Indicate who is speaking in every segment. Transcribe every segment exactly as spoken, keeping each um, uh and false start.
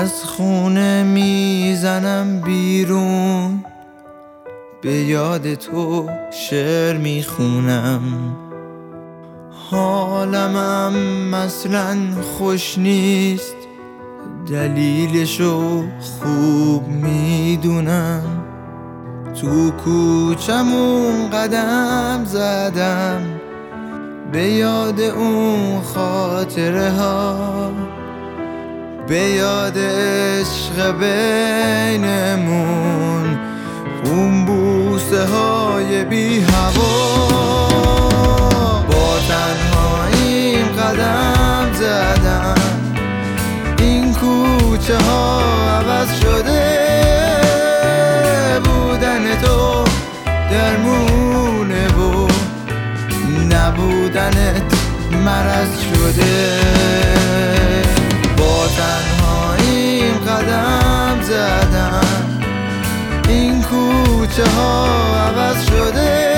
Speaker 1: از خونه میزنم بیرون، به یاد تو شعر میخونم. حالمم مثلا خوش نیست، دلیلشو خوب میدونم. تو کوچمون قدم زدم، به یاد اون خاطره ها، به یاد عشق بینمون، اون بوسه های بی هوا. با تنهاییم قدم زدم، این کوچه ها عوض شده، بودن تو درمونه و نبودنت مرض شده. با تنهاییم قدم زدم، این کوچه ها عوض شده،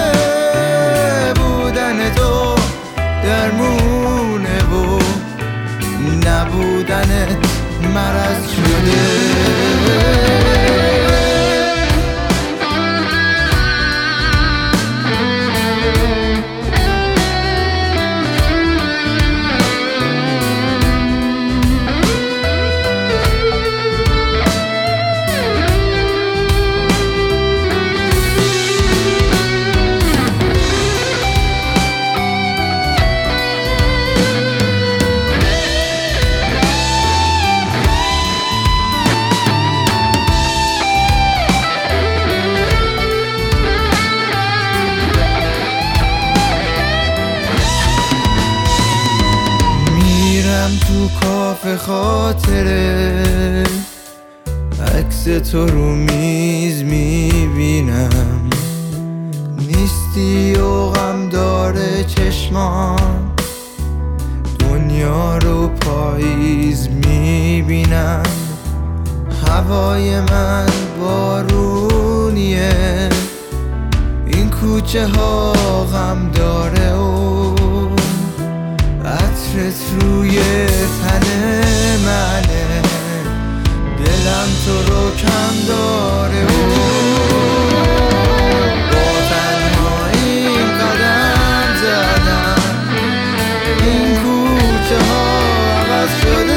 Speaker 1: بودن تو درمونه و نبودنت مرض شده. تو کافه خاطره، عکس تو رو میز میبینم. نیستی و غم داره چشمام، دنیا رو پاییز میبینم. هوای من بارونیه، این کوچه ها غم داره و عطرت روی تن منه، دلم تو رو کم داره و با تنهاییم قدم زدم، این کوچه ها عوض شده.